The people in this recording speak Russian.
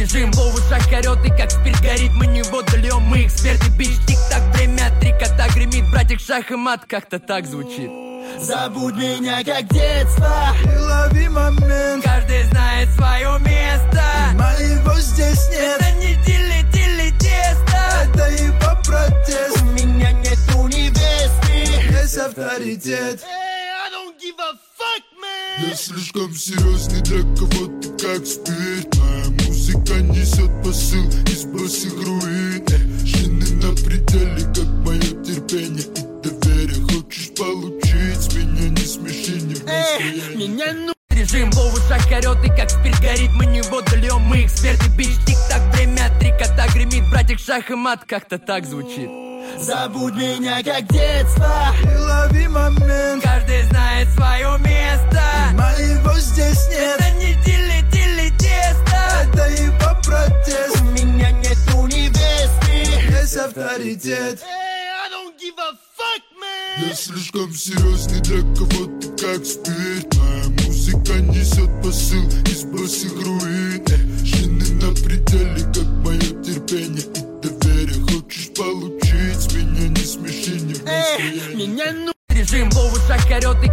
Режим в ушах орёт, и как спирт горит, мы не водольем, мы эксперты. Бич, тик-так, время, 3 кота гремит, братик, шах и мат, как-то так звучит. Забудь меня как детство и лови момент. Каждый знает свое место, моего здесь нет. Это не Тилли тесто, это его протест. У меня нету невесты, есть авторитет. I don't give a fuck, man. Я слишком серьезный для кого-то, как спирт. Моя музыка несет посыл из босых руин. Шины на пределе, как мое терпение и доверие. Хочешь получить, с меня не смеши, не в настроении. Меня Режим в ушах орёт, и как спирт горит, мы не водольем, мы эксперты. Бич, тик-так, время, 3 кота гремит, братик, шах и мат, как-то так звучит. Забудь меня как детство и лови момент. Каждый знает свое место, моего здесь нет. Это не Тилли тесто, это его протест. У меня нету невесты, есть авторитет. I don't give a fuck, man. Я слишком серьезный для кого-то, как спирт. Моя музыка несет посыл из босых руин. Шины на пределе, как мое терпение и доверие. Хочешь получить, с меня не смеши, не в настроении. Меня Режим в ушах орёт, и